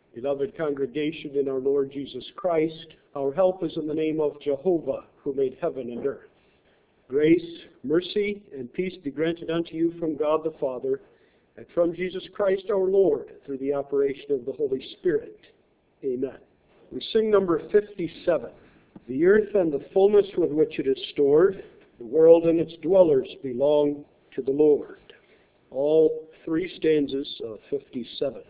Beloved congregation in our Lord Jesus Christ, our help is in the name of Jehovah, who made heaven and earth. Grace, mercy, and peace be granted unto you from God the Father, and from Jesus Christ our Lord, through the operation of the Holy Spirit. Amen. We sing number 57. The earth and the fullness with which it is stored, the world and its dwellers belong to the Lord. All three stanzas of 57.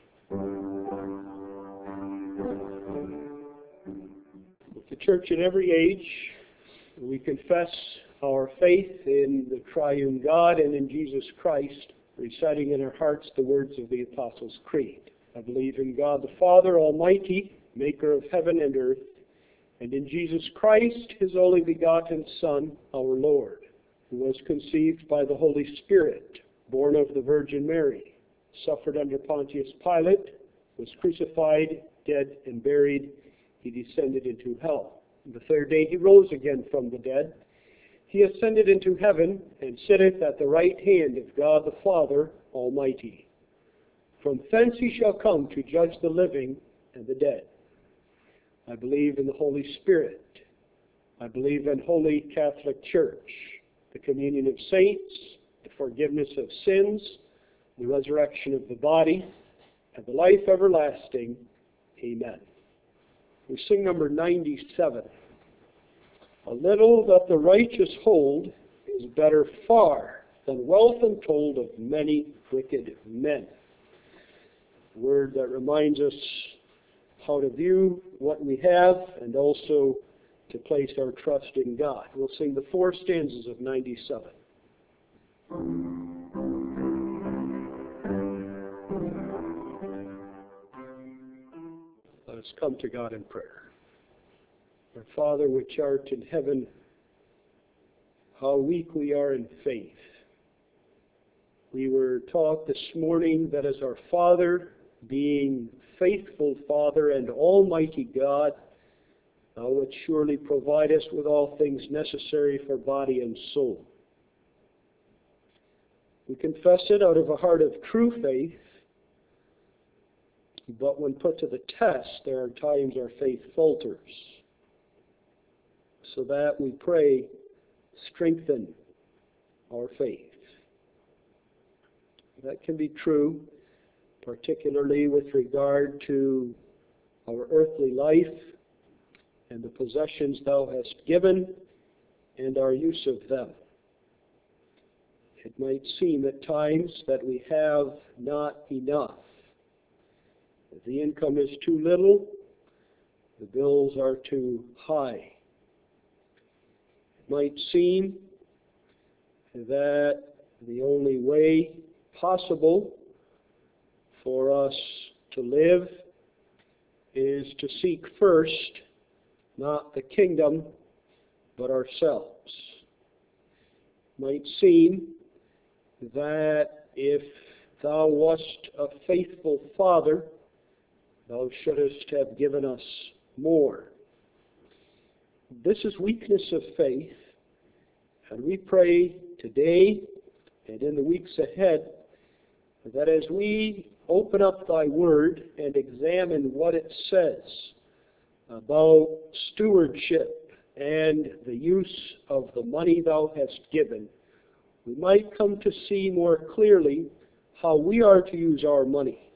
With the church in every age, we confess our faith in the triune God and in Jesus Christ, reciting in our hearts the words of the Apostles' Creed. I believe in God the Father Almighty, maker of heaven and earth, and in Jesus Christ, his only begotten Son, our Lord, who was conceived by the Holy Spirit, born of the Virgin Mary, suffered under Pontius Pilate, was crucified, dead, and buried. He descended into hell. The third day he rose again from the dead. He ascended into heaven and sitteth at the right hand of God the Father Almighty. From thence he shall come to judge the living and the dead. I believe in the Holy Spirit. I believe in Holy Catholic Church, the communion of saints, the forgiveness of sins, the resurrection of the body, and the life everlasting. Amen. We sing number 97. A little that the righteous hold is better far than wealth untold of many wicked men. A word that reminds us how to view what we have and also to place our trust in God. We'll sing the four stanzas of 97. Let us come to God in prayer. Our Father which art in heaven, how weak we are in faith. We were taught this morning that as our Father, being faithful Father and Almighty God, thou wilt surely provide us with all things necessary for body and soul. We confess it out of a heart of true faith, but when put to the test, there are times our faith falters. So that we pray, strengthen our faith. That can be true, particularly with regard to our earthly life and the possessions thou hast given and our use of them. It might seem at times that we have not enough. If the income is too little, the bills are too high. It might seem that the only way possible for us to live is to seek first not the kingdom, but ourselves. It might seem that if thou wast a faithful Father, thou shouldest have given us more. This is weakness of faith, and we pray today and in the weeks ahead that as we open up thy word and examine what it says about stewardship and the use of the money thou hast given, we might come to see more clearly how we are to use our money.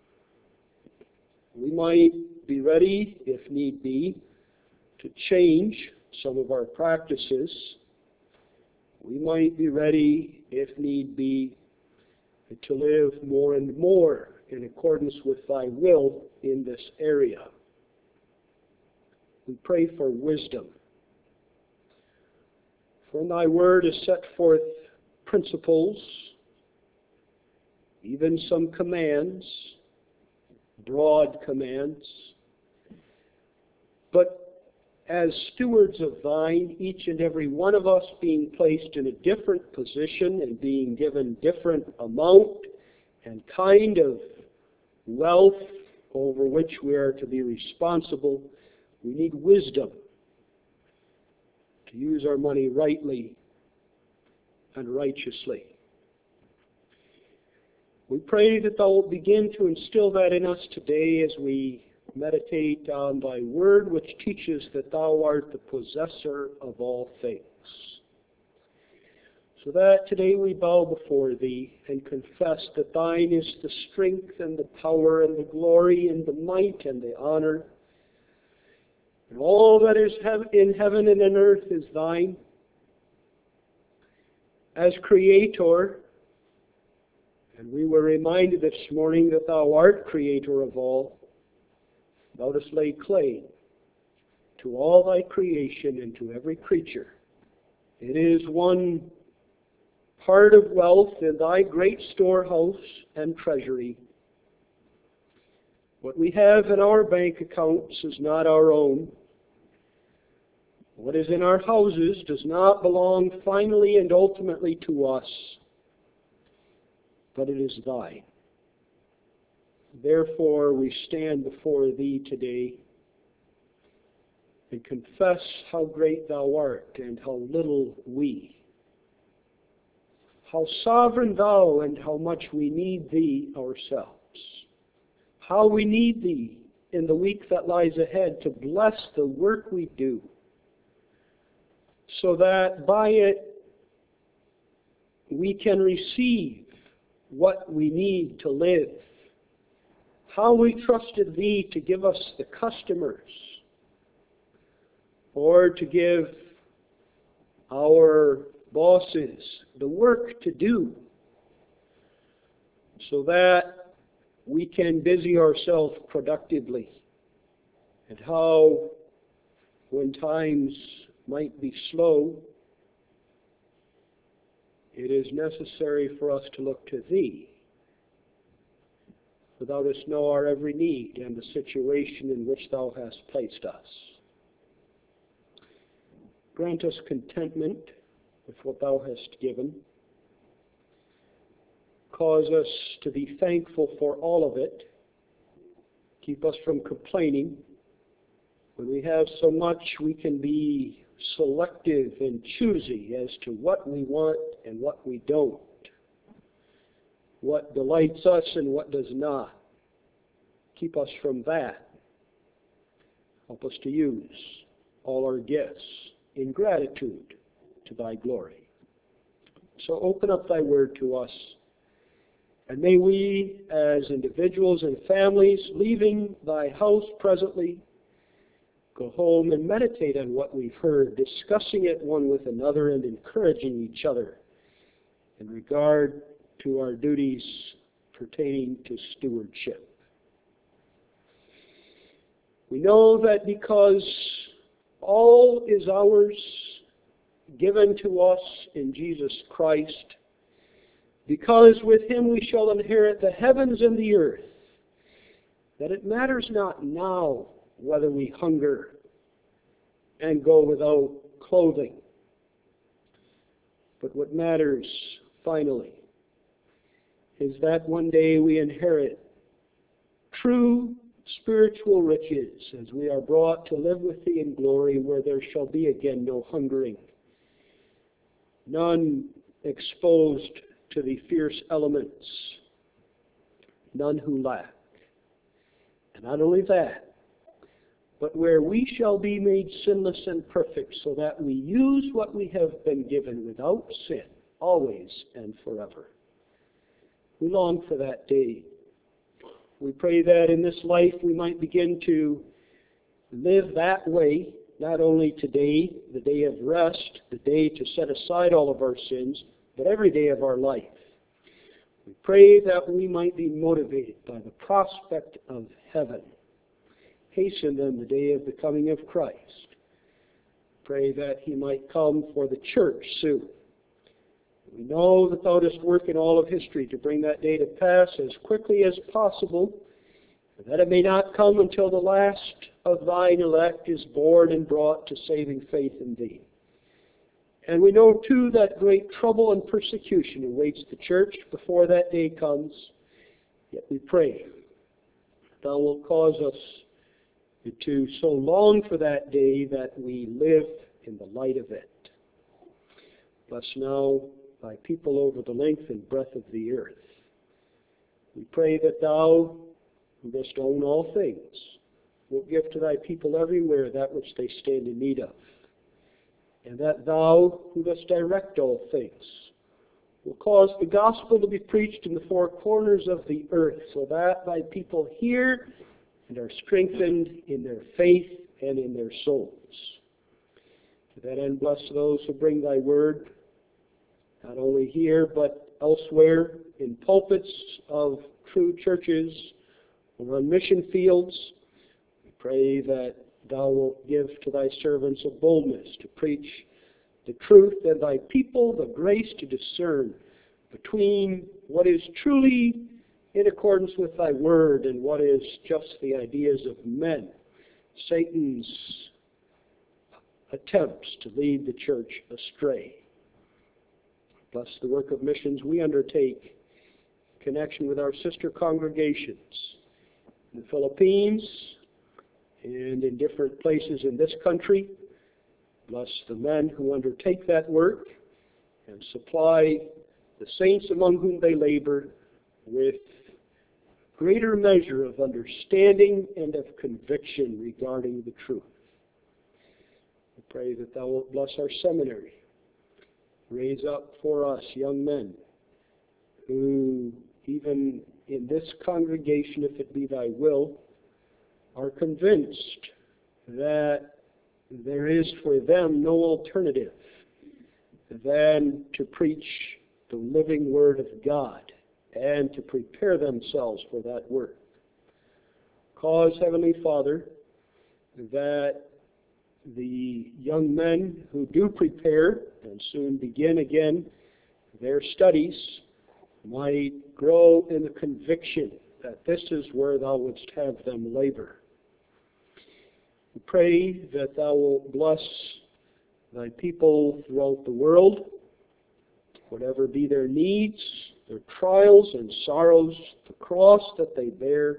We might be ready, if need be, to change some of our practices. We might be ready, if need be, to live more and more in accordance with thy will in this area. We pray for wisdom. For in thy word is set forth principles, even some commands, broad commands. But as stewards of thine, each and every one of us being placed in a different position and being given different amount and kind of wealth over which we are to be responsible, we need wisdom to use our money rightly and righteously. We pray that thou wilt begin to instill that in us today as we meditate on thy word, which teaches that thou art the possessor of all things. So that today we bow before thee and confess that thine is the strength and the power and the glory and the might and the honor. And all that is in heaven and in earth is thine. As Creator, and we were reminded this morning that thou art Creator of all, thou dost lay claim to all thy creation and to every creature. It is one part of wealth in thy great storehouse and treasury. What we have in our bank accounts is not our own. What is in our houses does not belong finally and ultimately to us, but it is thine. Therefore, we stand before thee today and confess how great thou art and how little we. How sovereign thou and how much we need thee ourselves. How we need thee in the week that lies ahead to bless the work we do, so that by it we can receive what we need to live. How we trusted thee to give us the customers, or to give our bosses the work to do, so that we can busy ourselves productively. And how, when times might be slow, it is necessary for us to look to thee, for thou dost know our every need and the situation in which thou hast placed us. Grant us contentment with what thou hast given. Cause us to be thankful for all of it. Keep us from complaining. When we have so much, we can be selective and choosy as to what we want and what we don't, what delights us and what does not. Keep us from that. Help us to use all our gifts in gratitude to thy glory. So open up thy word to us, and may we as individuals and families leaving thy house presently go home and meditate on what we've heard, discussing it one with another and encouraging each other in regard to our duties pertaining to stewardship. We know that because all is ours, given to us in Jesus Christ, because with him we shall inherit the heavens and the earth, that it matters not now whether we hunger and go without clothing, but what matters finally is that one day we inherit true spiritual riches as we are brought to live with thee in glory, where there shall be again no hungering, none exposed to the fierce elements, none who lack. And not only that, but where we shall be made sinless and perfect, so that we use what we have been given without sin, always and forever. We long for that day. We pray that in this life we might begin to live that way, not only today, the day of rest, the day to set aside all of our sins, but every day of our life. We pray that we might be motivated by the prospect of heaven. Hasten then the day of the coming of Christ. Pray that he might come for the church soon. We know that thou dost work in all of history to bring that day to pass as quickly as possible, and that it may not come until the last of thine elect is born and brought to saving faith in thee. And we know, too, that great trouble and persecution awaits the church before that day comes. Yet we pray thou wilt cause us to so long for that day that we live in the light of it. Bless now thy people over the length and breadth of the earth. We pray that thou, who dost own all things, wilt give to thy people everywhere that which they stand in need of. And that thou, who dost direct all things, will cause the gospel to be preached in the four corners of the earth, so that thy people hear and are strengthened in their faith and in their souls. To that end, bless those who bring thy word, not only here, but elsewhere, in pulpits of true churches or on mission fields. We pray that thou wilt give to thy servants a boldness to preach the truth, and thy people the grace to discern between what is truly in accordance with thy word and what is just the ideas of men, Satan's attempts to lead the church astray. Bless the work of missions we undertake in connection with our sister congregations in the Philippines and in different places in this country. Bless the men who undertake that work and supply the saints among whom they labor with greater measure of understanding and of conviction regarding the truth. We pray that thou wilt bless our seminary. Raise up for us young men who, even in this congregation, if it be thy will, are convinced that there is for them no alternative than to preach the living word of God and to prepare themselves for that work. Cause, Heavenly Father, that the young men who do prepare and soon begin again their studies might grow in the conviction that this is where thou wouldst have them labor. We pray that thou wilt bless thy people throughout the world, whatever be their needs, their trials and sorrows, the cross that they bear,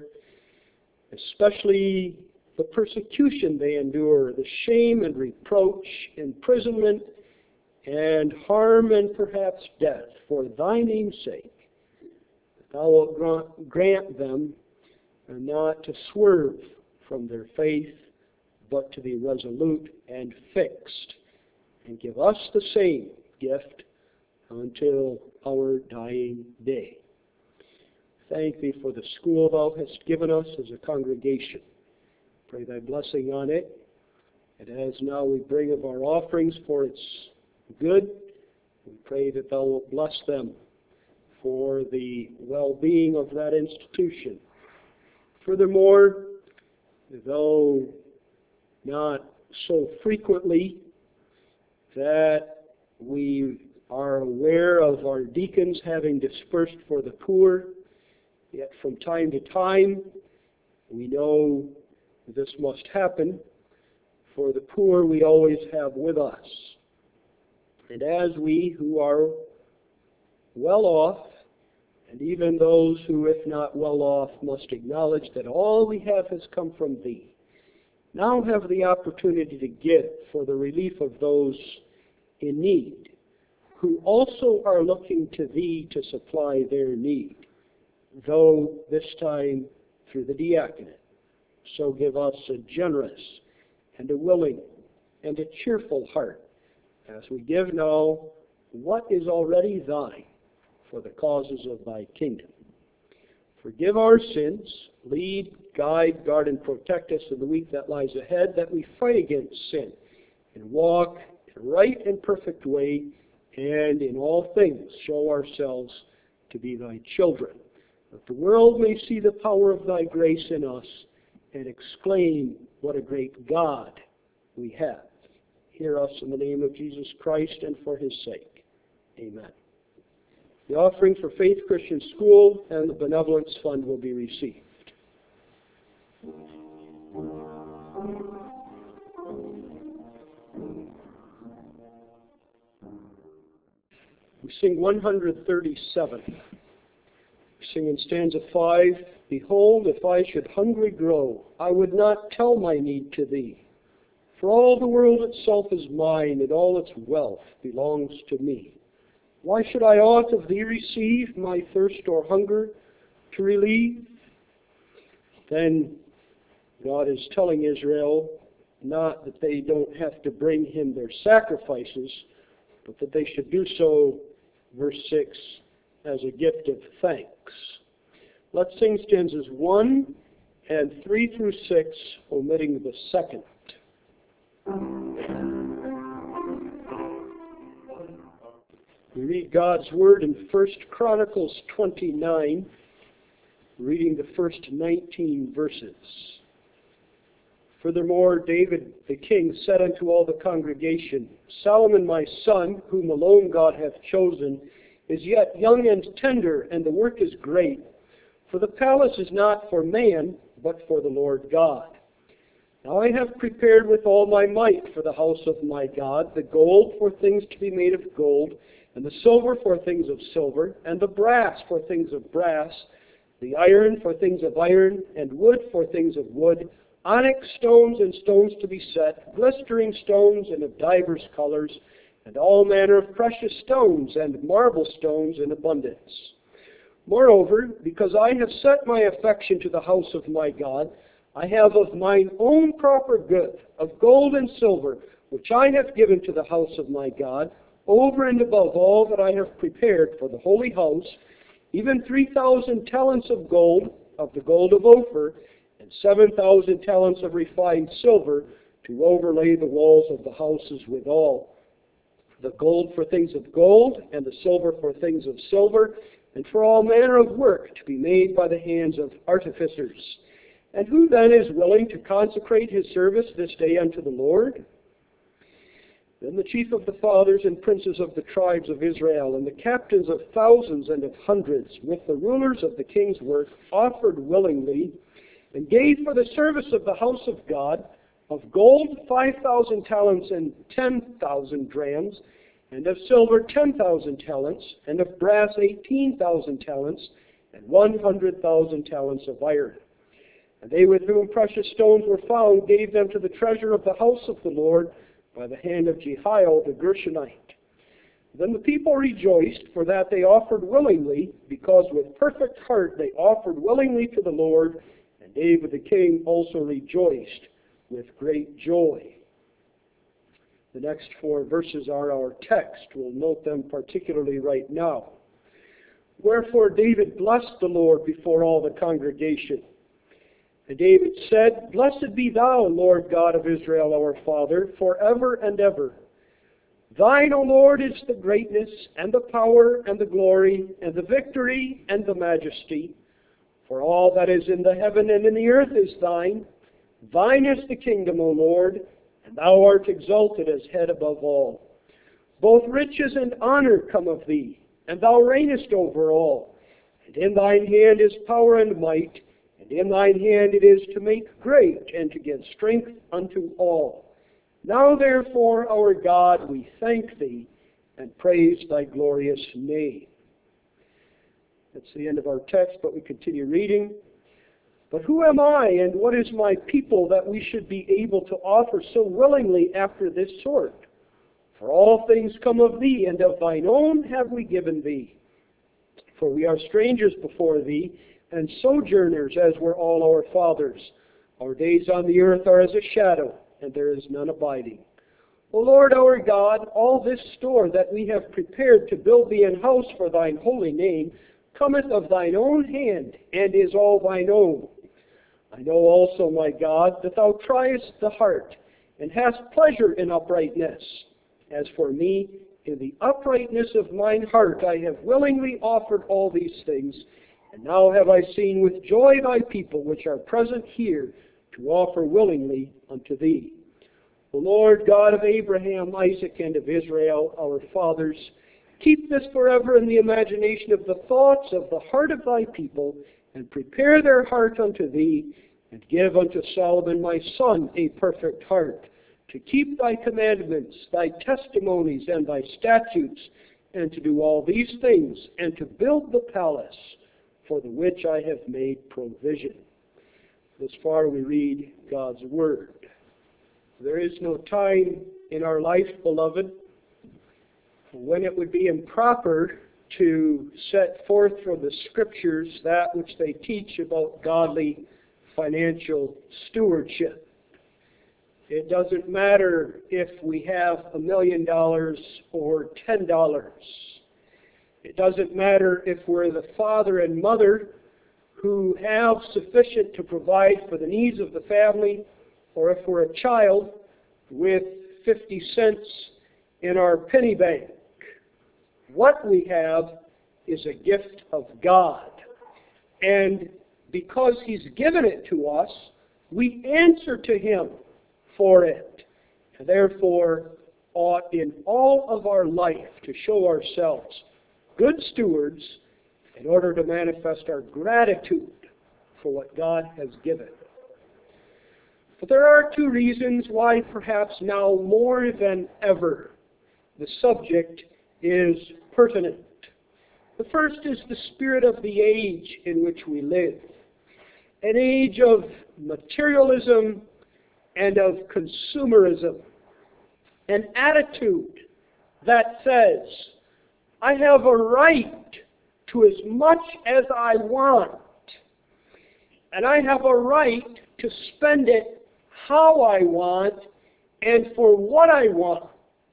especially the persecution they endure, the shame and reproach, imprisonment, and harm and perhaps death for thy name's sake. Thou wilt grant them not to swerve from their faith, but to be resolute and fixed, and give us the same gift until our dying day. Thank thee for the school thou hast given us as a congregation. Pray thy blessing on it. And as now we bring of our offerings for its good, we pray that thou wilt bless them for the well-being of that institution. Furthermore, though not so frequently that we are aware of our deacons having dispersed for the poor, yet from time to time we know this must happen, for the poor we always have with us. And as we who are well off, and even those who, if not well off, must acknowledge that all we have has come from thee, now have the opportunity to give for the relief of those in need, who also are looking to thee to supply their need, though this time through the diaconate. So give us a generous and a willing and a cheerful heart as we give now what is already thine for the causes of thy kingdom. Forgive our sins, lead, guide, guard, and protect us in the week that lies ahead, that we fight against sin and walk in a right and perfect way, and in all things show ourselves to be thy children, that the world may see the power of thy grace in us and exclaim, what a great God we have. Hear us in the name of Jesus Christ and for his sake. Amen. The offering for Faith Christian School and the Benevolence Fund will be received. We sing 137. We sing in stanza 5, Behold, if I should hungry grow, I would not tell my need to thee. For all the world itself is mine, and all its wealth belongs to me. Why should I aught of thee receive, my thirst or hunger, to relieve, then God is telling Israel not that they don't have to bring him their sacrifices, but that they should do so, verse 6, as a gift of thanks. Let's sing stanzas 1 and 3 through 6, omitting the second. We read God's Word in 1 Chronicles 29, reading the first 19 verses. Furthermore, David the king said unto all the congregation, Solomon my son, whom alone God hath chosen, is yet young and tender, and the work is great. For the palace is not for man, but for the Lord God. Now I have prepared with all my might for the house of my God, the gold for things to be made of gold, and the silver for things of silver, and the brass for things of brass, the iron for things of iron, and wood for things of wood, onyx stones and stones to be set, glistering stones and of divers colors, and all manner of precious stones and marble stones in abundance. Moreover, because I have set my affection to the house of my God, I have of mine own proper good, of gold and silver, which I have given to the house of my God, over and above all that I have prepared for the holy house, even 3,000 talents of gold, of the gold of Ophir, and 7,000 talents of refined silver, to overlay the walls of the houses withal. The gold for things of gold, and the silver for things of silver, and for all manner of work to be made by the hands of artificers. And who then is willing to consecrate his service this day unto the Lord? Then the chief of the fathers and princes of the tribes of Israel, and the captains of thousands and of hundreds, with the rulers of the king's work, offered willingly, and gave for the service of the house of God, of gold 5,000 talents and 10,000 drams, and of silver 10,000 talents, and of brass 18,000 talents, and 100,000 talents of iron. And they with whom precious stones were found gave them to the treasure of the house of the Lord by the hand of Jehiel the Gershonite. Then the people rejoiced, for that they offered willingly, because with perfect heart they offered willingly to the Lord, and David the king also rejoiced with great joy. The next 4 verses are our text. We'll note them particularly right now. Wherefore David blessed the Lord before all the congregation. And David said, Blessed be thou, Lord God of Israel, our Father, forever and ever. Thine, O Lord, is the greatness, and the power, and the glory, and the victory, and the majesty. For all that is in the heaven and in the earth is thine. Thine is the kingdom, O Lord, and thou art exalted as head above all. Both riches and honor come of thee, and thou reignest over all. And in thine hand is power and might, and in thine hand it is to make great and to give strength unto all. Now therefore, our God, we thank thee and praise thy glorious name. That's the end of our text, but we continue reading. But who am I, and what is my people, that we should be able to offer so willingly after this sort? For all things come of thee, and of thine own have we given thee. For we are strangers before thee, and sojourners as were all our fathers. Our days on the earth are as a shadow, and there is none abiding. O Lord our God, all this store that we have prepared to build thee an house for thine holy name cometh of thine own hand, and is all thine own. I know also, my God, that thou triest the heart, and hast pleasure in uprightness. As for me, in the uprightness of mine heart I have willingly offered all these things, and now have I seen with joy thy people which are present here to offer willingly unto thee. O Lord God of Abraham, Isaac, and of Israel, our fathers, keep this forever in the imagination of the thoughts of the heart of thy people, and prepare their heart unto thee, and give unto Solomon my son a perfect heart, to keep thy commandments, thy testimonies, and thy statutes, and to do all these things, and to build the palace, for the which I have made provision. Thus far we read God's Word. There is no time in our life, beloved, when it would be improper to set forth from the Scriptures that which they teach about godly financial stewardship. It doesn't matter if we have $1 million or $10. It doesn't matter if we're the father and mother who have sufficient to provide for the needs of the family, or if we're a child with 50 cents in our penny bank. What we have is a gift of God. And because He's given it to us, we answer to Him for it. And therefore, ought in all of our life to show ourselves good stewards in order to manifest our gratitude for what God has given. But there are two reasons why perhaps now more than ever the subject is pertinent. The first is the spirit of the age in which we live. An age of materialism and of consumerism. An attitude that says, I have a right to as much as I want. And I have a right to spend it how I want and for what I want.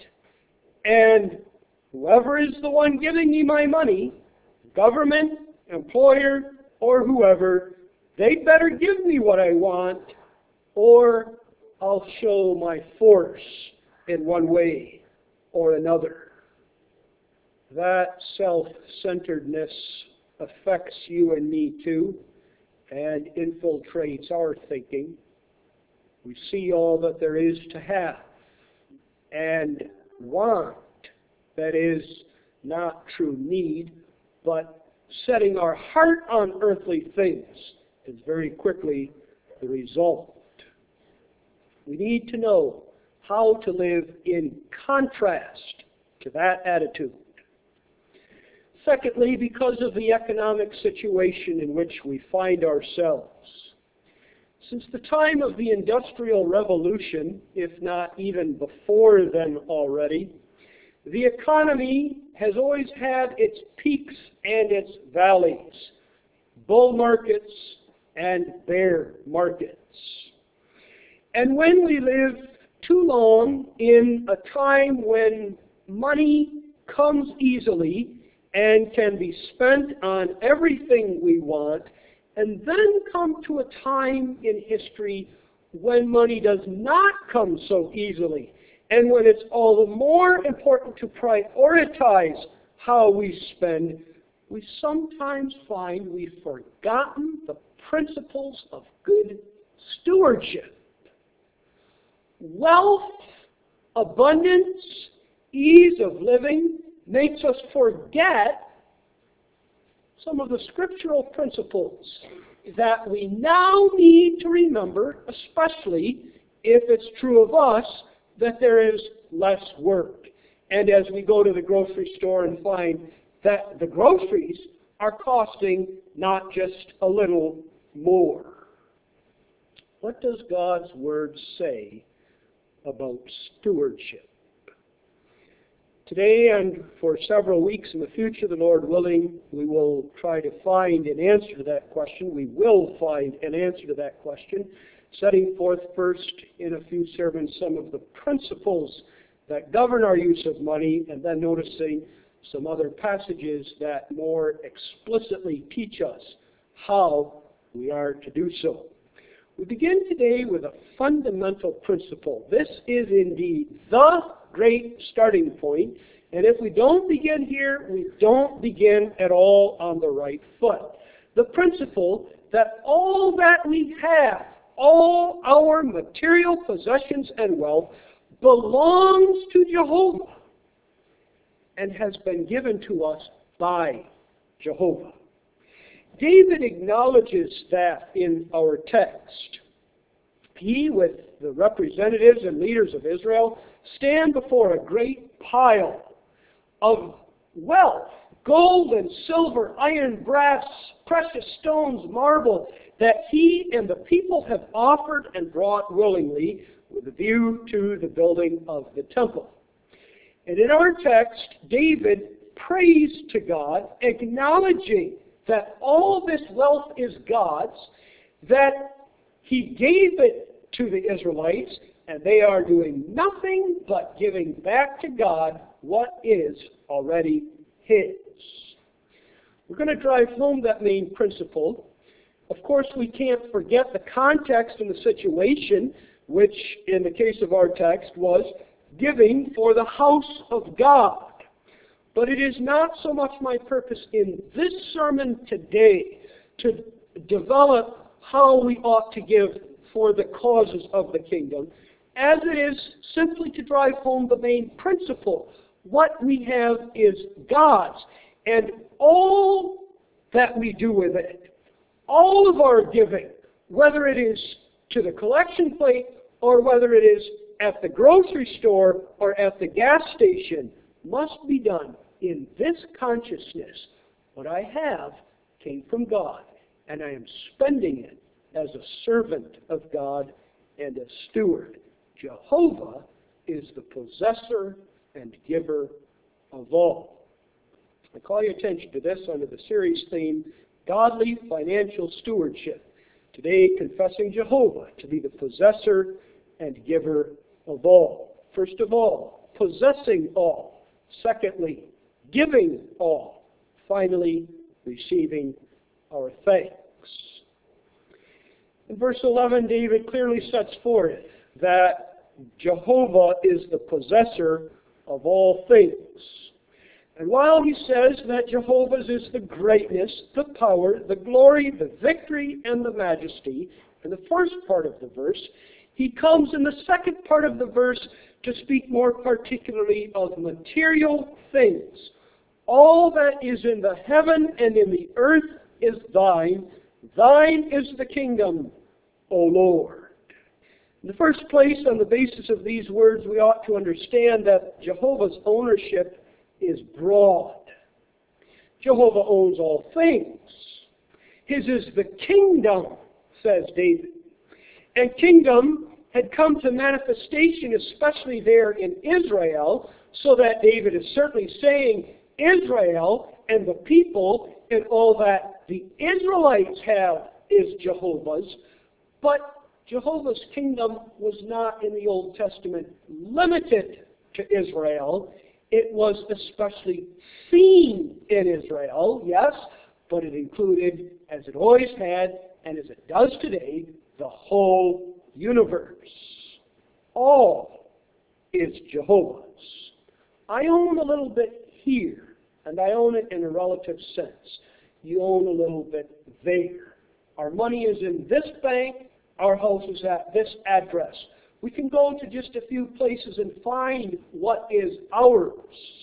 And whoever is the one giving me my money, government, employer, or whoever, they'd better give me what I want, or I'll show my force in one way or another. That self-centeredness affects you and me too, and infiltrates our thinking. We see all that there is to have, and want, that is not true need, but setting our heart on earthly things is very quickly the result. We need to know how to live in contrast to that attitude. Secondly, because of the economic situation in which we find ourselves. Since the time of the Industrial Revolution, if not even before then already, the economy has always had its peaks and its valleys, bull markets and bear markets. And when we live too long in a time when money comes easily and can be spent on everything we want, and then come to a time in history when money does not come so easily, and when it's all the more important to prioritize how we spend, we sometimes find we've forgotten the principles of good stewardship. Wealth, abundance, ease of living makes us forget some of the scriptural principles that we now need to remember, especially if it's true of us, that there is less work. And as we go to the grocery store and find that the groceries are costing not just a little more. What does God's Word say about stewardship? Today and for several weeks in the future, the Lord willing, we will try to find an answer to that question. We will find an answer to that question, setting forth first in a few sermons some of the principles that govern our use of money, and then noticing some other passages that more explicitly teach us how we are to do so. We begin today with a fundamental principle. This is indeed the great starting point, and if we don't begin here, we don't begin at all on the right foot. The principle that all that we have, all our material possessions and wealth, belongs to Jehovah and has been given to us by Jehovah. David acknowledges that in our text. He, with the representatives and leaders of Israel, stand before a great pile of wealth, gold and silver, iron, brass, precious stones, marble, that he and the people have offered and brought willingly with a view to the building of the temple. And in our text, David praise to God, acknowledging that all this wealth is God's, that He gave it to the Israelites, and they are doing nothing but giving back to God what is already His. We're going to drive home that main principle. Of course, we can't forget the context and the situation, which in the case of our text was giving for the house of God. But it is not so much my purpose in this sermon today to develop how we ought to give for the causes of the kingdom, as it is simply to drive home the main principle. What we have is God's, and all that we do with it, all of our giving, whether it is to the collection plate or whether it is at the grocery store or at the gas station, must be done in this consciousness. What I have came from God, and I am spending it as a servant of God and a steward. Jehovah is the possessor and giver of all. I call your attention to this under the series theme, Godly Financial Stewardship. Today, confessing Jehovah to be the possessor and giver of all. First of all, possessing all. Secondly, giving all. Finally, receiving our thanks. In verse 11, David clearly sets forth that Jehovah is the possessor of all things. And while he says that Jehovah's is the greatness, the power, the glory, the victory, and the majesty, in the first part of the verse, he comes in the second part of the verse to speak more particularly of material things. All that is in the heaven and in the earth is thine. Thine is the kingdom, O Lord. In the first place, on the basis of these words, we ought to understand that Jehovah's ownership is broad. Jehovah owns all things. His is the kingdom, says David. And kingdom had come to manifestation, especially there in Israel, so that David is certainly saying Israel and the people and all that the Israelites have is Jehovah's. But Jehovah's kingdom was not in the Old Testament limited to Israel. It was especially seen in Israel, yes, but it included, as it always had, and as it does today, the whole universe. All is Jehovah's. I own a little bit here, and I own it in a relative sense. You own a little bit there. Our money is in this bank. Our house is at this address. We can go to just a few places and find what is ours.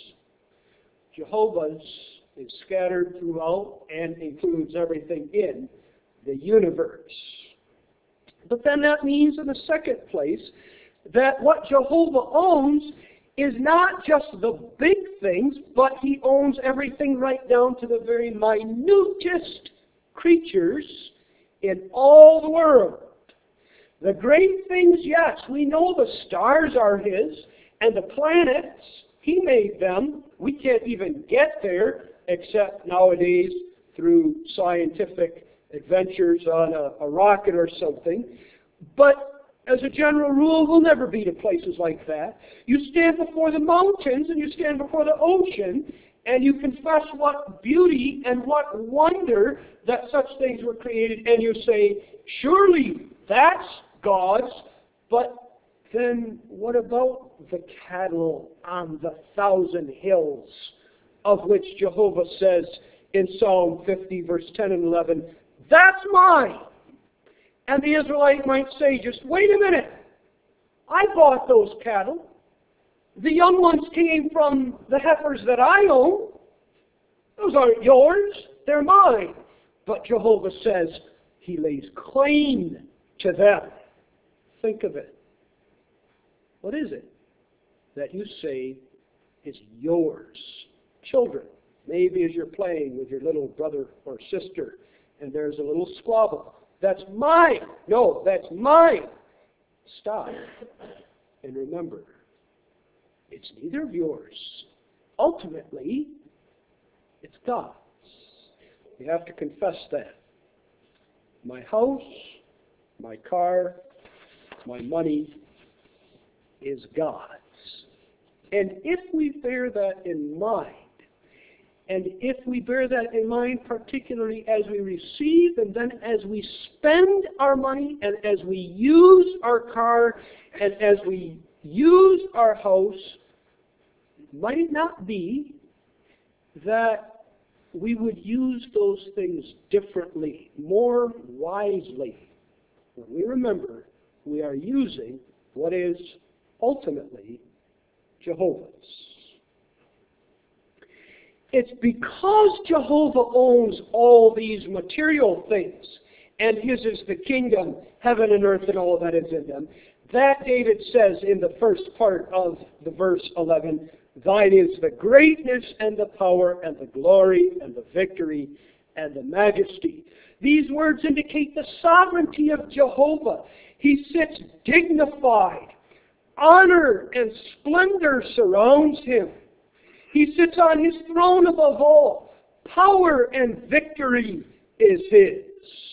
Jehovah's is scattered throughout and includes everything in the universe. But then that means, in the second place, that what Jehovah owns is not just the big things, but He owns everything right down to the very minutest creatures in all the world. The great things, yes, we know the stars are His, and the planets, He made them. We can't even get there, except nowadays through scientific adventures on a rocket or something. But as a general rule, we'll never be to places like that. You stand before the mountains and you stand before the ocean, and you confess what beauty and what wonder that such things were created, and you say, surely that's God's. But then what about the cattle on the 1,000 hills, of which Jehovah says in Psalm 50, verse 10 and 11, that's mine. And the Israelite might say, just wait a minute. I bought those cattle. The young ones came from the heifers that I own. Those aren't yours. They're mine. But Jehovah says He lays claim to them. Think of it. What is it that you say is yours? Children, maybe as you're playing with your little brother or sister, and there's a little squabble. That's mine. No, that's mine. Stop and remember, it's neither of yours. Ultimately, It's God's. We have to confess that. My house, my car, my money is God's. And if we bear that in mind, and if we bear that in mind, particularly as we receive and then as we spend our money and as we use our car and as we use our house, might it not be that we would use those things differently, more wisely, when we remember we are using what is ultimately Jehovah's? It's because Jehovah owns all these material things, and His is the kingdom, heaven and earth and all that is in them, that David says in the first part of the verse 11, Thine is the greatness and the power and the glory and the victory and the majesty. These words indicate the sovereignty of Jehovah. He sits dignified. Honor and splendor surrounds Him. He sits on His throne above all. Power and victory is His.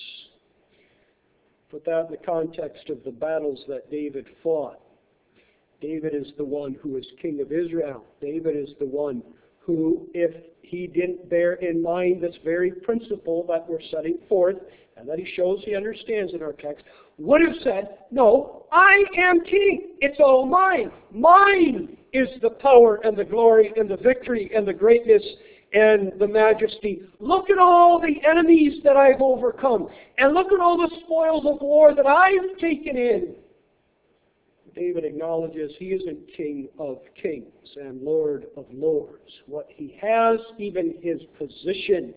Put that in the context of the battles that David fought. David is the one who is king of Israel. David is the one who, if he didn't bear in mind this very principle that we're setting forth, and that he shows he understands in our text, would have said, no, I am king. It's all mine. Mine is the power and the glory and the victory and the greatness and the majesty. Look at all the enemies that I've overcome. And look at all the spoils of war that I've taken in. David acknowledges he isn't King of kings and Lord of lords. What he has, even his position,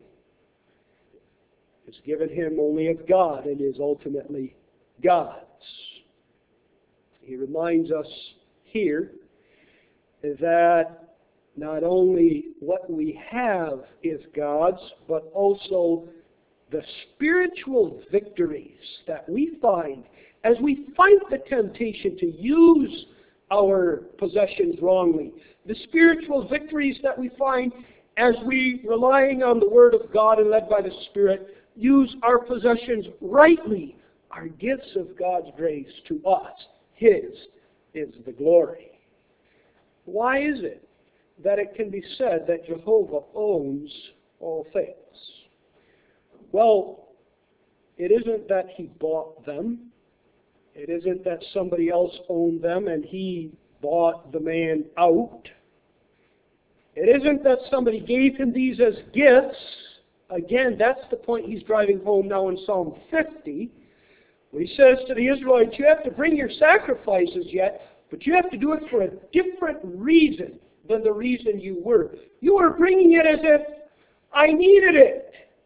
is given him only of God and is ultimately God's. He reminds us here that not only what we have is God's, but also the spiritual victories that we find as we fight the temptation to use our possessions wrongly. The spiritual victories that we find as we, relying on the Word of God and led by the Spirit, use our possessions rightly, are gifts of God's grace to us. His is the glory. Why is it that it can be said that Jehovah owns all things? Well, it isn't that He bought them. It isn't that somebody else owned them and He bought the man out. It isn't that somebody gave Him these as gifts. Again, that's the point He's driving home now in Psalm 50. Where He says to the Israelites, you have to bring your sacrifices yet, but you have to do it for a different reason than the reason you were. You were bringing it as if I needed it.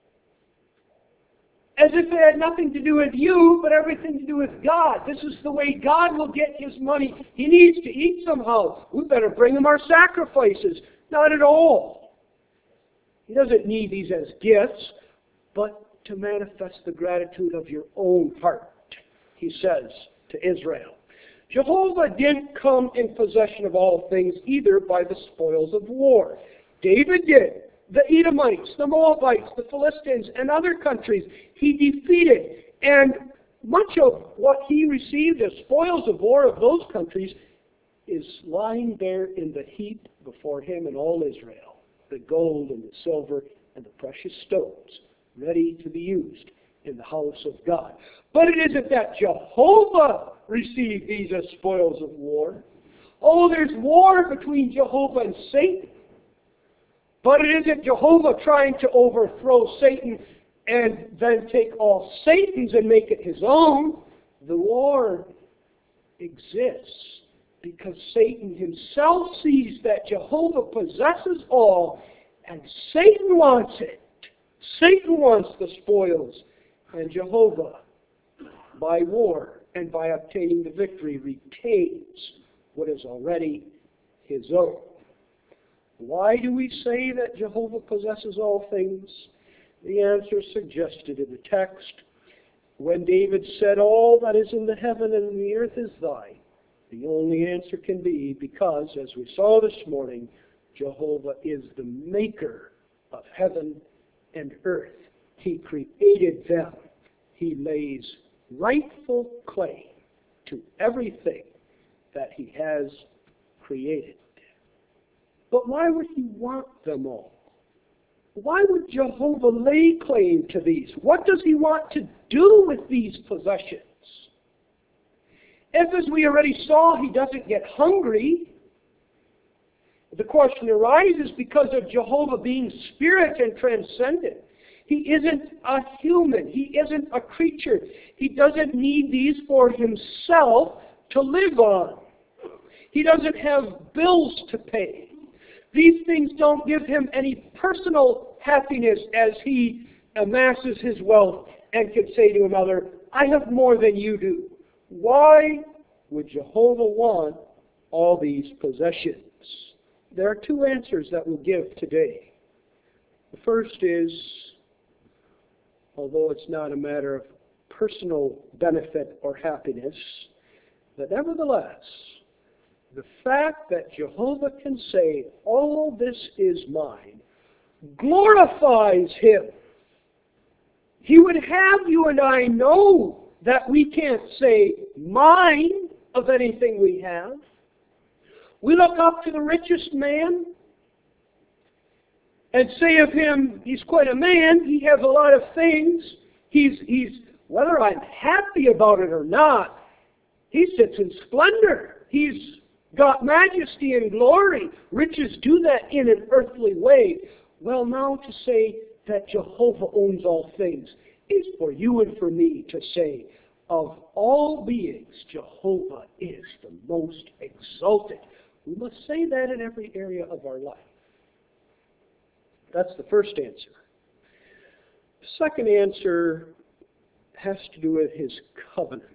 As if it had nothing to do with you, but everything to do with God. This is the way God will get His money. He needs to eat somehow. We better bring Him our sacrifices. Not at all. He doesn't need these as gifts, but to manifest the gratitude of your own heart, He says to Israel. Jehovah didn't come in possession of all things either by the spoils of war. David did. The Edomites, the Moabites, the Philistines, and other countries he defeated. And much of what he received as spoils of war of those countries is lying there in the heap before him and all Israel. The gold and the silver and the precious stones ready to be used in the house of God. But it isn't that Jehovah received these as spoils of war. Oh, there's war between Jehovah and Satan. But it isn't Jehovah trying to overthrow Satan and then take all Satan's and make it his own. The war exists because Satan himself sees that Jehovah possesses all and Satan wants it. Satan wants the spoils, and Jehovah, by war and by obtaining the victory, retains what is already his own. Why do we say that Jehovah possesses all things? The answer is suggested in the text. When David said, all that is in the heaven and in the earth is thine, the only answer can be because, as we saw this morning, Jehovah is the maker of heaven and earth. He created them. He lays rightful claim to everything that He has created. But why would He want them all? Why would Jehovah lay claim to these? What does He want to do with these possessions? If, as we already saw, He doesn't get hungry, the question arises because of Jehovah being spirit and transcendent. He isn't a human. He isn't a creature. He doesn't need these for Himself to live on. He doesn't have bills to pay. These things don't give Him any personal happiness as He amasses His wealth and can say to another, I have more than you do. Why would Jehovah want all these possessions? There are two answers that we'll give today. The first is, although it's not a matter of personal benefit or happiness, but nevertheless, the fact that Jehovah can say, all this is mine, glorifies Him. He would have you and I know that we can't say mine of anything we have. We look up to the richest man and say of him, he's quite a man, he has a lot of things, he's whether I'm happy about it or not, he sits in splendor. He's got majesty and glory. Riches do that in an earthly way. Well, now to say that Jehovah owns all things is for you and for me to say, of all beings, Jehovah is the most exalted. We must say that in every area of our life. That's the first answer. The second answer has to do with His covenant.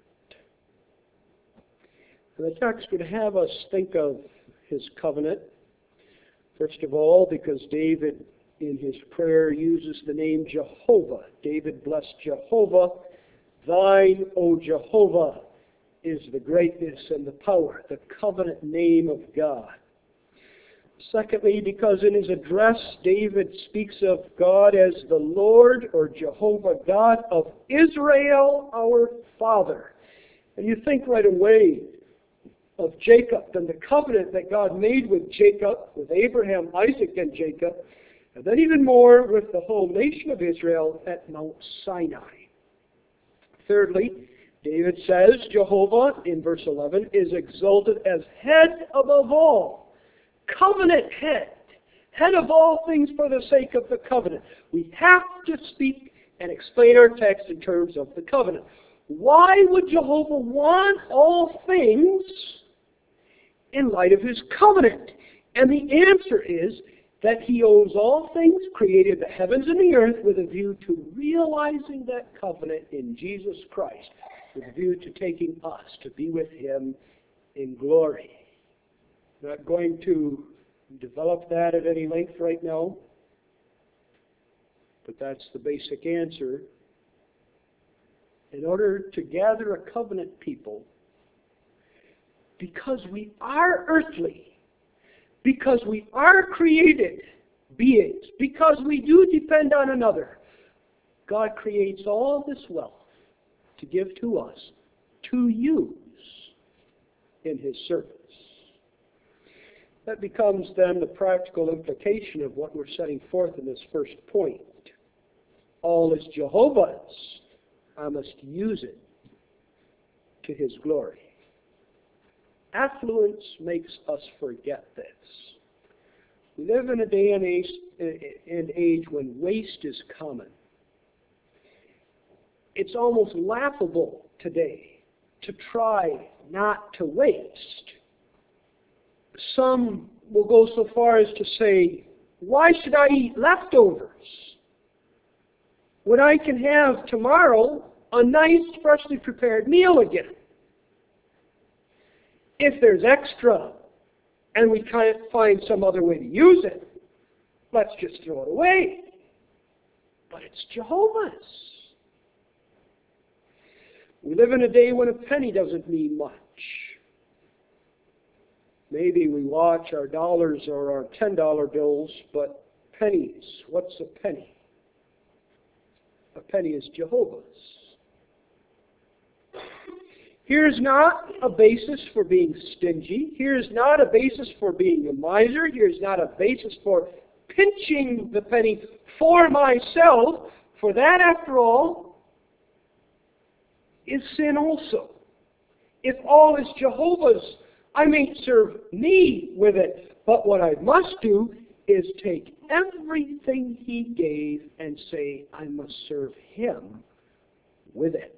And the text would have us think of His covenant, first of all, because David, in his prayer, uses the name Jehovah. David blessed Jehovah. Thine, O Jehovah, is the greatness and the power, the covenant name of God. Secondly, because in his address, David speaks of God as the Lord, or Jehovah, God of Israel, our Father. And you think right away of Jacob and the covenant that God made with Jacob, with Abraham, Isaac, and Jacob, and then even more with the whole nation of Israel at Mount Sinai. Thirdly, David says Jehovah, in verse 11, is exalted as head above all. Covenant head. Head of all things for the sake of the covenant. We have to speak and explain our text in terms of the covenant. Why would Jehovah want all things in light of His covenant? And the answer is that He owes all things, created the heavens and the earth with a view to realizing that covenant in Jesus Christ, with a view to taking us to be with Him in glory. I'm not going to develop that at any length right now, but that's the basic answer. In order to gather a covenant people, because we are earthly, because we are created beings, because we do depend on another, God creates all this wealth to give to us, to use in His service. That becomes then the practical implication of what we're setting forth in this first point. All is Jehovah's. I must use it to His glory. Affluence makes us forget this. We live in a day and age when waste is common. It's almost laughable today to try not to waste. Some will go so far as to say, why should I eat leftovers when I can have tomorrow a nice, freshly prepared meal again? If there's extra and we can't find some other way to use it, let's just throw it away. But it's Jehovah's. We live in a day when a penny doesn't mean much. Maybe we watch our dollars or our $10 bills, but pennies. What's a penny? A penny is Jehovah's. Here's not a basis for being stingy. Here's not a basis for being a miser. Here's not a basis for pinching the penny for myself. For that, after all, is sin also. If all is Jehovah's, I may serve me with it. But what I must do is take everything He gave and say, I must serve Him with it.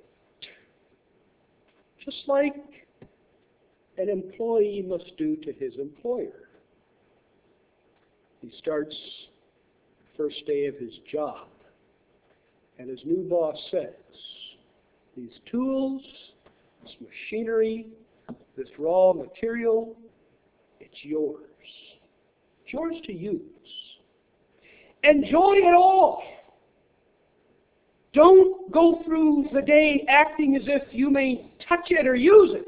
Just like an employee must do to his employer. He starts the first day of his job, and his new boss says, these tools, this machinery, this raw material, it's yours. It's yours to use. Enjoy it all. Don't go through the day acting as if you may touch it or use it.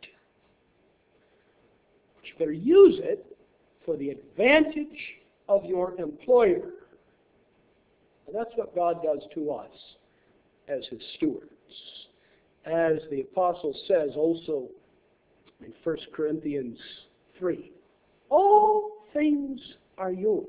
But you better use it for the advantage of your employer. And that's what God does to us as His stewards. As the Apostle says also in 1 Corinthians 3, all things are yours.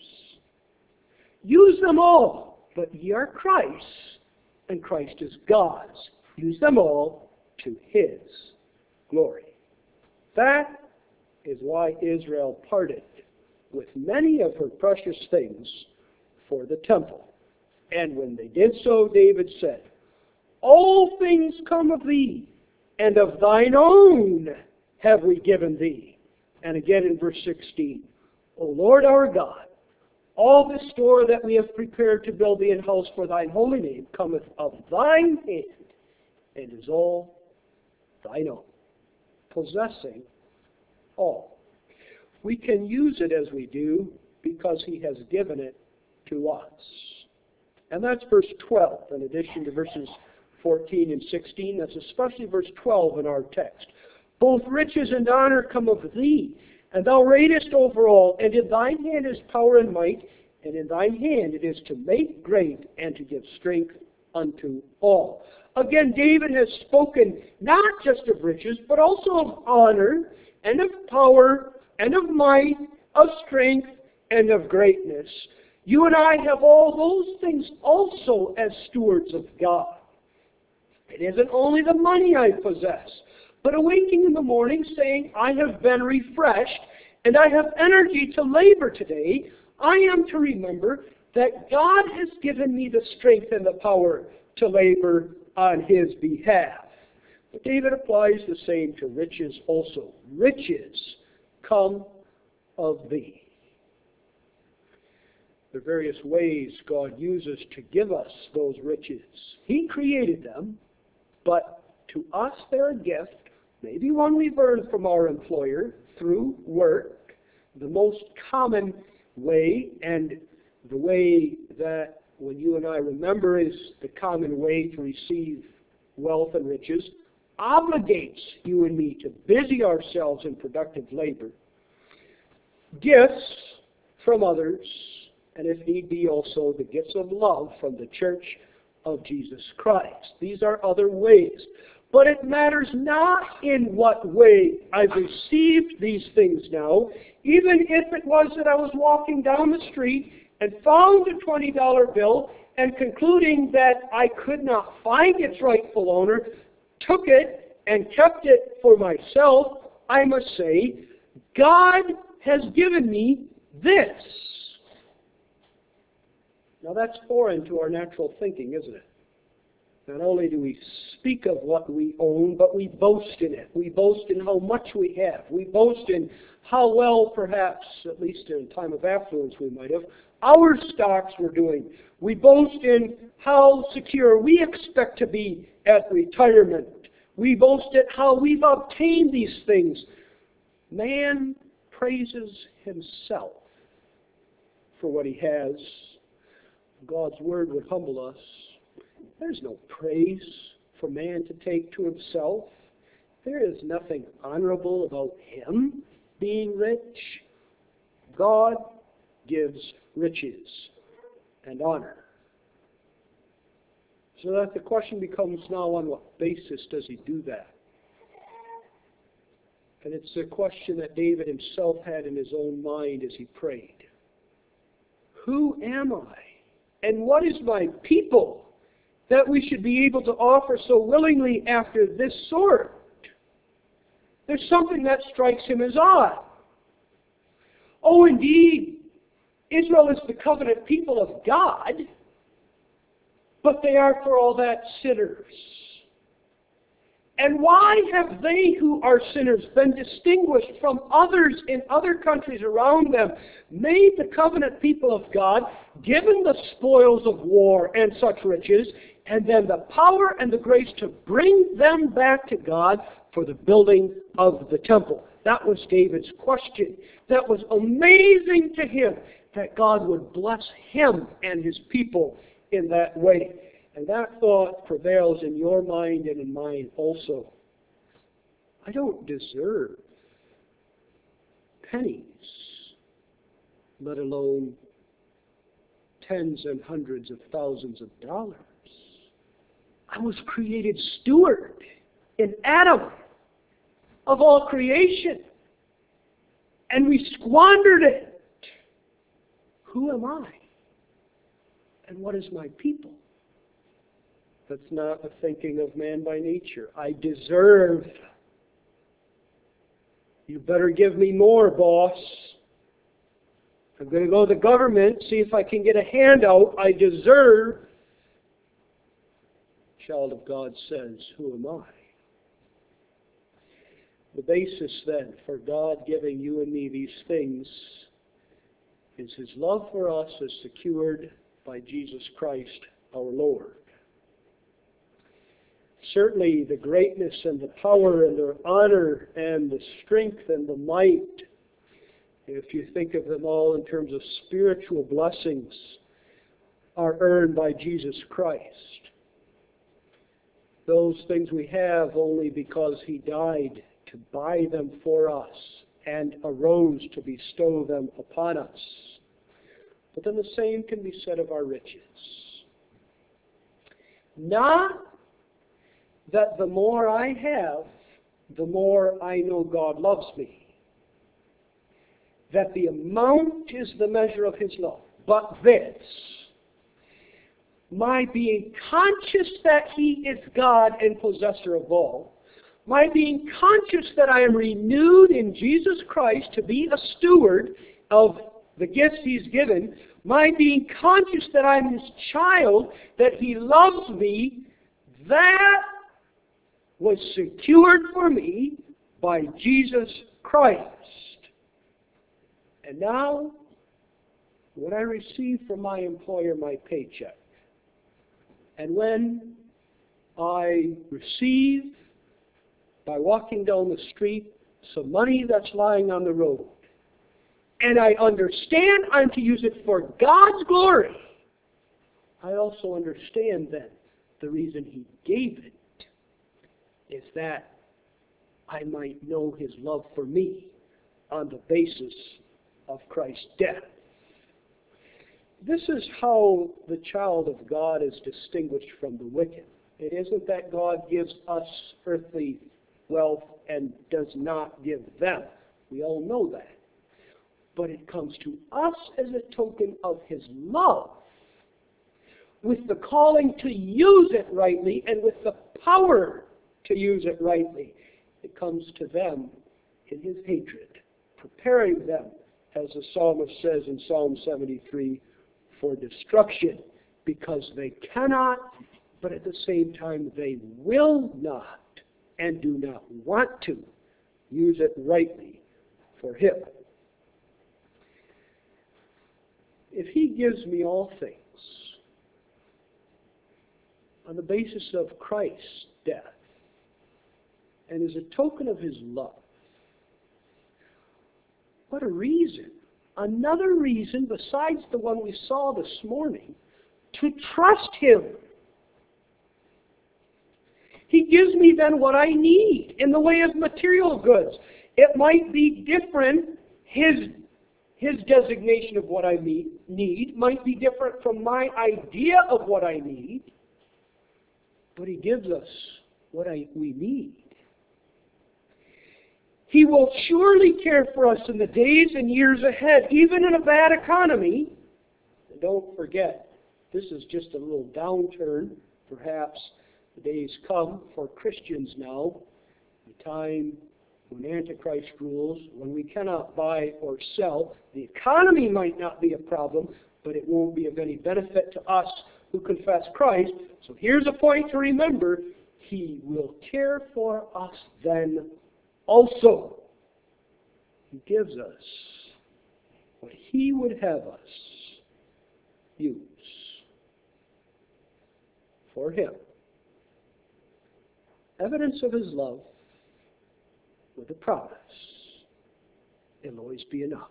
Use them all, but ye are Christ's, and Christ is God's. Use them all to His glory. That is why Israel parted with many of her precious things for the temple. And when they did so, David said, all things come of thee, and of thine own have we given thee. And again in verse 16, O Lord our God, all this store that we have prepared to build thee an house for thine holy name cometh of thine hand, and is all thine own, possessing all. We can use it as we do because He has given it to us. And that's verse 12, in addition to verses 14 and 16. That's especially verse 12 in our text. Both riches and honor come of thee, and thou reignest over all, and in thine hand is power and might, and in thine hand it is to make great and to give strength unto all. Again, David has spoken not just of riches, but also of honor, and of power, and of might, of strength, and of greatness. You and I have all those things also as stewards of God. It isn't only the money I possess, but awaking in the morning saying, I have been refreshed and I have energy to labor today, I am to remember that God has given me the strength and the power to labor on His behalf. But David applies the same to riches also. Riches come of thee. There are various ways God uses to give us those riches. He created them, but to us they're a gift. Maybe one we've earned from our employer through work. The most common way, and the way that when you and I remember is the common way to receive wealth and riches, obligates you and me to busy ourselves in productive labor. Gifts from others, and if need be also the gifts of love from the Church of Jesus Christ. These are other ways. But it matters not in what way I've received these things now, even if it was that I was walking down the street and found a $20 bill and concluding that I could not find its rightful owner, took it and kept it for myself. I must say, God has given me this. Now that's foreign to our natural thinking, isn't it? Not only do we speak of what we own, but we boast in it. We boast in how much we have. We boast in how well, perhaps, at least in a time of affluence we might have, our stocks were doing. We boast in how secure we expect to be at retirement. We boast at how we've obtained these things. Man praises himself for what he has. God's word would humble us. There's no praise for man to take to himself. There is nothing honorable about him being rich. God gives riches and honor. So that the question becomes now, on what basis does he do that? And it's a question that David himself had in his own mind as he prayed. Who am I? And what is my people that we should be able to offer so willingly after this sort? There's something that strikes him as odd. Oh, indeed, Israel is the covenant people of God, but they are for all that sinners. And why have they who are sinners been distinguished from others in other countries around them, made the covenant people of God, given the spoils of war and such riches, and then the power and the grace to bring them back to God for the building of the temple? That was David's question. That was amazing to him, that God would bless him and his people in that way. And that thought prevails in your mind and in mine also. I don't deserve pennies, let alone tens and hundreds of thousands of dollars. I was created steward in Adam of all creation, and we squandered it. Who am I? And what is my people? That's not the thinking of man by nature. I deserve. You better give me more, boss. I'm going to go to the government, see if I can get a handout. I deserve. Child of God says, who am I? The basis then for God giving you and me these things is His love for us as secured by Jesus Christ our Lord. Certainly the greatness and the power and the honor and the strength and the might, if you think of them all in terms of spiritual blessings, are earned by Jesus Christ. Those things we have only because He died to buy them for us and arose to bestow them upon us. But then the same can be said of our riches. Not that the more I have, the more I know God loves me. That the amount is the measure of His love. But this, my being conscious that He is God and possessor of all, my being conscious that I am renewed in Jesus Christ to be a steward of the gifts He's given, my being conscious that I'm His child, that He loves me, that was secured for me by Jesus Christ. And now, when I receive from my employer my paycheck, and when I receive, by walking down the street, some money that's lying on the road, and I understand I'm to use it for God's glory, I also understand then the reason He gave it is that I might know His love for me on the basis of Christ's death. This is how the child of God is distinguished from the wicked. It isn't that God gives us earthly wealth and does not give them. We all know that. But it comes to us as a token of His love, with the calling to use it rightly and with the power to use it rightly. It comes to them in His hatred, preparing them, as the psalmist says in Psalm 73, for destruction, because they cannot, but at the same time they will not and do not want to use it rightly for Him. If He gives me all things on the basis of Christ's death and is a token of His love, what a reason, another reason besides the one we saw this morning, to trust Him. He gives me then what I need in the way of material goods. It might be different, His His designation of what I need might be different from my idea of what I need, but He gives us what we need. He will surely care for us in the days and years ahead, even in a bad economy. And don't forget, this is just a little downturn. Perhaps the days come for Christians now, the time when Antichrist rules, when we cannot buy or sell. The economy might not be a problem, but it won't be of any benefit to us who confess Christ. So here's a point to remember. He will care for us then also. He gives us what He would have us use for Him. Evidence of His love with a promise. It'll always be enough.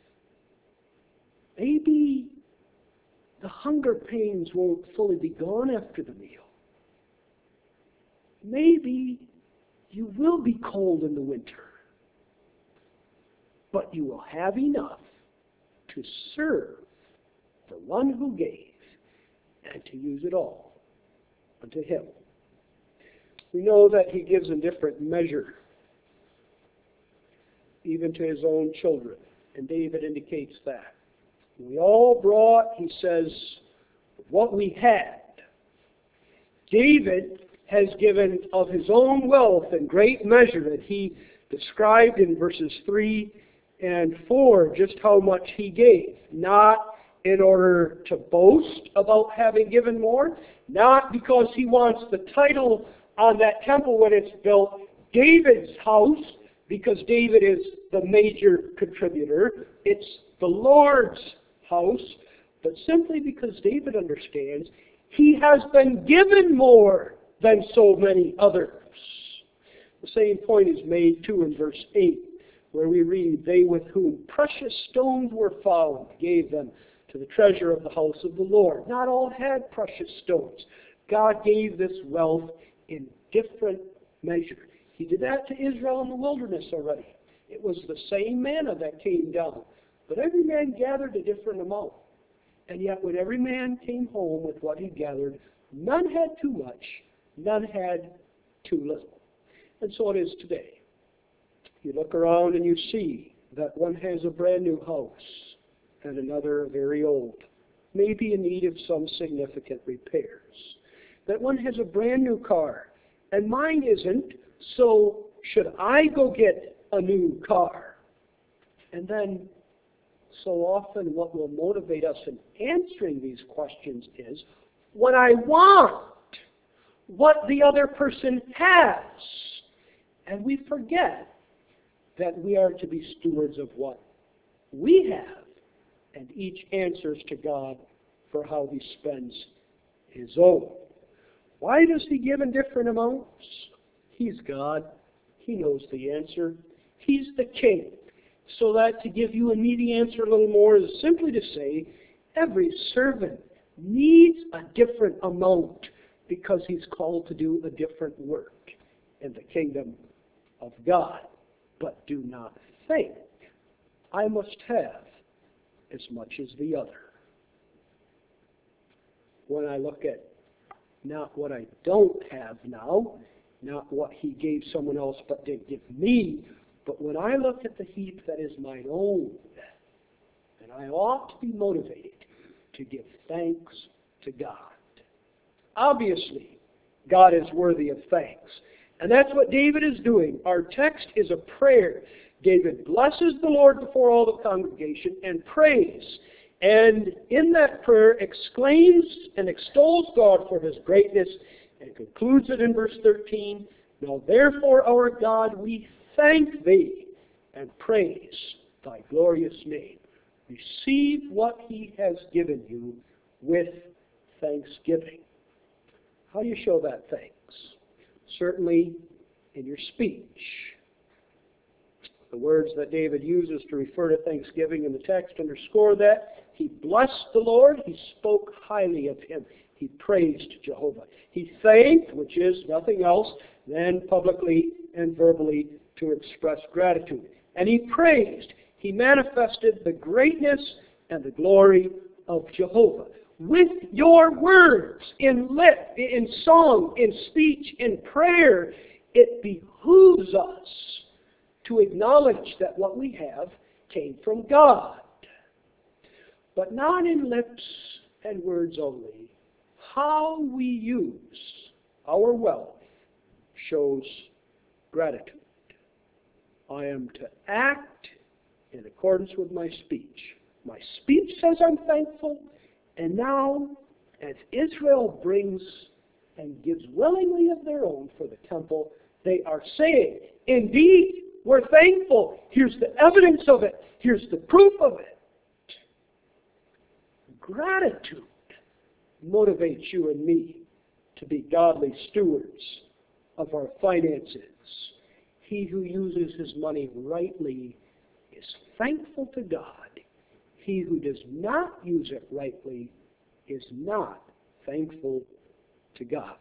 Maybe the hunger pains won't fully be gone after the meal. Maybe you will be cold in the winter, but you will have enough to serve the one who gave and to use it all unto Him. We know that He gives in different measure, even to His own children, and David indicates that. We all brought, he says, what we had. David has given of his own wealth in great measure that he described in verses 3 and 4 just how much he gave. Not in order to boast about having given more, not because he wants the title on that temple when it's built, David's house, because David is the major contributor. It's the Lord's house, but simply because David understands he has been given more than so many others. The same point is made too in verse 8, where we read, they with whom precious stones were found gave them to the treasure of the house of the Lord. Not all had precious stones. God gave this wealth in different measure. He did that to Israel in the wilderness already. It was the same manna that came down. But every man gathered a different amount. And yet when every man came home with what he gathered, none had too much, none had too little. And so it is today. You look around and you see that one has a brand new house and another very old, maybe in need of some significant repairs. That one has a brand new car and mine isn't, so should I go get a new car? And then so often what will motivate us in answering these questions is what I want, what the other person has. And we forget that we are to be stewards of what we have, and each answers to God for how he spends his own. Why does he give in different amounts? He's God. He knows the answer. He's the king. So that to give you and me the answer a little more is simply to say, every servant needs a different amount because he's called to do a different work in the kingdom of God. But do not think, I must have as much as the other. When I look at not what I don't have now, not what he gave someone else but did give me, but when I look at the heap that is mine own, then I ought to be motivated to give thanks to God. Obviously, God is worthy of thanks. And that's what David is doing. Our text is a prayer. David blesses the Lord before all the congregation and prays. And in that prayer exclaims and extols God for his greatness and concludes it in verse 13. Now therefore, our God, we thank thee and praise thy glorious name. Receive what he has given you with thanksgiving. How do you show that thanks? Certainly in your speech. The words that David uses to refer to thanksgiving in the text underscore that. He blessed the Lord. He spoke highly of him. He praised Jehovah. He thanked, which is nothing else than publicly and verbally to express gratitude. And he praised. He manifested the greatness and the glory of Jehovah. With your words, in song, in speech, in prayer, it behooves us to acknowledge that what we have came from God. But not in lips and words only. How we use our wealth shows gratitude. I am to act in accordance with my speech. My speech says I'm thankful, and now, as Israel brings and gives willingly of their own for the temple, they are saying, indeed, we're thankful. Here's the evidence of it. Here's the proof of it. Gratitude motivates you and me to be godly stewards of our finances. He who uses his money rightly is thankful to God. He who does not use it rightly is not thankful to God.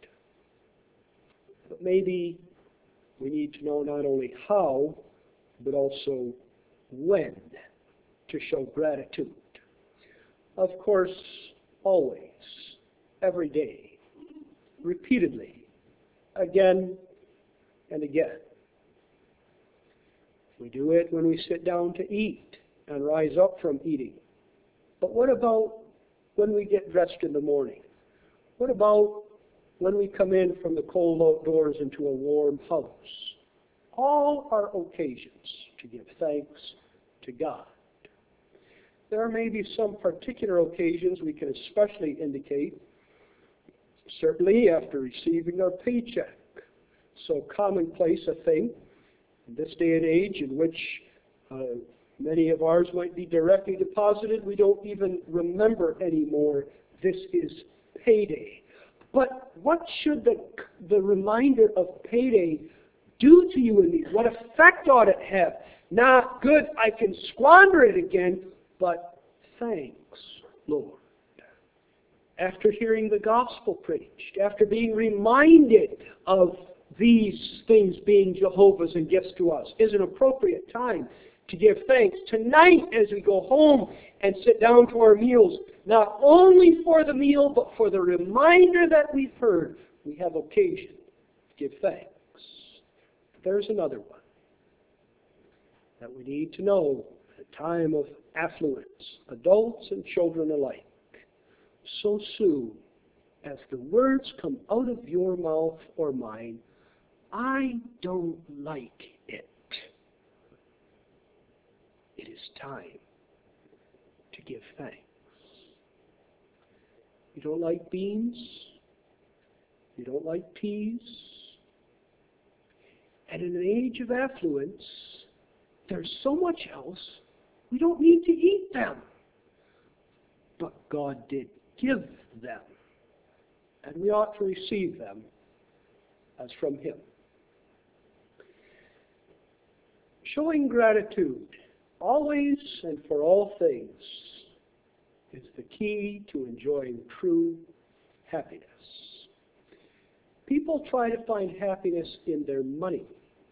But maybe we need to know not only how, but also when to show gratitude. Of course, always, every day, repeatedly, again and again. We do it when we sit down to eat and rise up from eating. But what about when we get dressed in the morning? What about when we come in from the cold outdoors into a warm house? All are occasions to give thanks to God. There may be some particular occasions we can especially indicate, certainly after receiving our paycheck. So commonplace a thing in this day and age in which many of ours might be directly deposited. We don't even remember anymore this is payday. But what should the reminder of payday do to you and me? What effect ought it have? Not good, I can squander it again, but thanks, Lord. After hearing the gospel preached, after being reminded of these things being Jehovah's and gifts to us, is an appropriate time to give thanks. Tonight, as we go home and sit down to our meals, not only for the meal, but for the reminder that we've heard, we have occasion to give thanks. There's another one that we need to know at a time of affluence, adults and children alike. So soon as the words come out of your mouth or mine, I don't like it. It is time to give thanks. You don't like beans? You don't like peas? And in an age of affluence, there's so much else, we don't need to eat them. But God did give them, and we ought to receive them as from Him. Showing gratitude, always and for all things, is the key to enjoying true happiness. People try to find happiness in their money,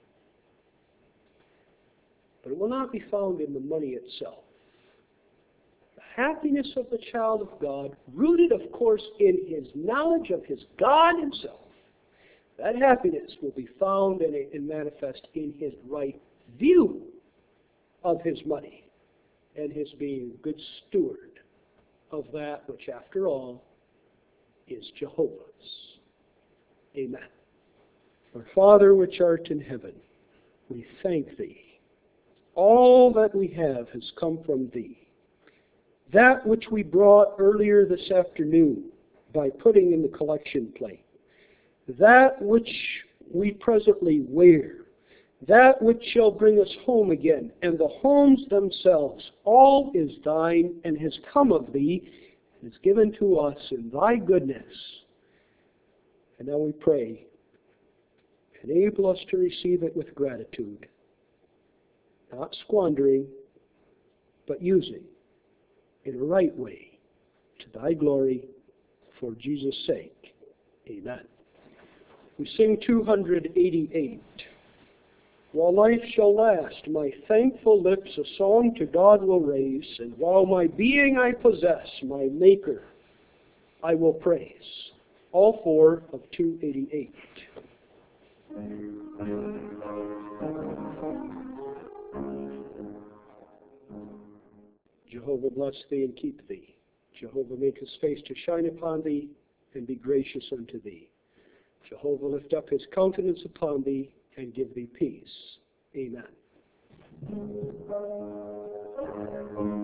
but it will not be found in the money itself. The happiness of the child of God, rooted, of course, in his knowledge of his God himself, that happiness will be found and manifest in his right view of his money and his being a good steward of that which, after all, is Jehovah's. Amen. Our Father which art in heaven, we thank Thee. All that we have has come from Thee. That which we brought earlier this afternoon by putting in the collection plate, that which we presently wear, that which shall bring us home again, and the homes themselves, all is Thine and has come of Thee, and is given to us in Thy goodness. And now we pray, enable us to receive it with gratitude, not squandering, but using in a right way to Thy glory for Jesus' sake. Amen. We sing 288. While life shall last, my thankful lips a song to God will raise, and while my being I possess, my Maker I will praise. All four of 288. Jehovah bless thee and keep thee. Jehovah make his face to shine upon thee and be gracious unto thee. Jehovah lift up his countenance upon thee and give thee peace. Amen.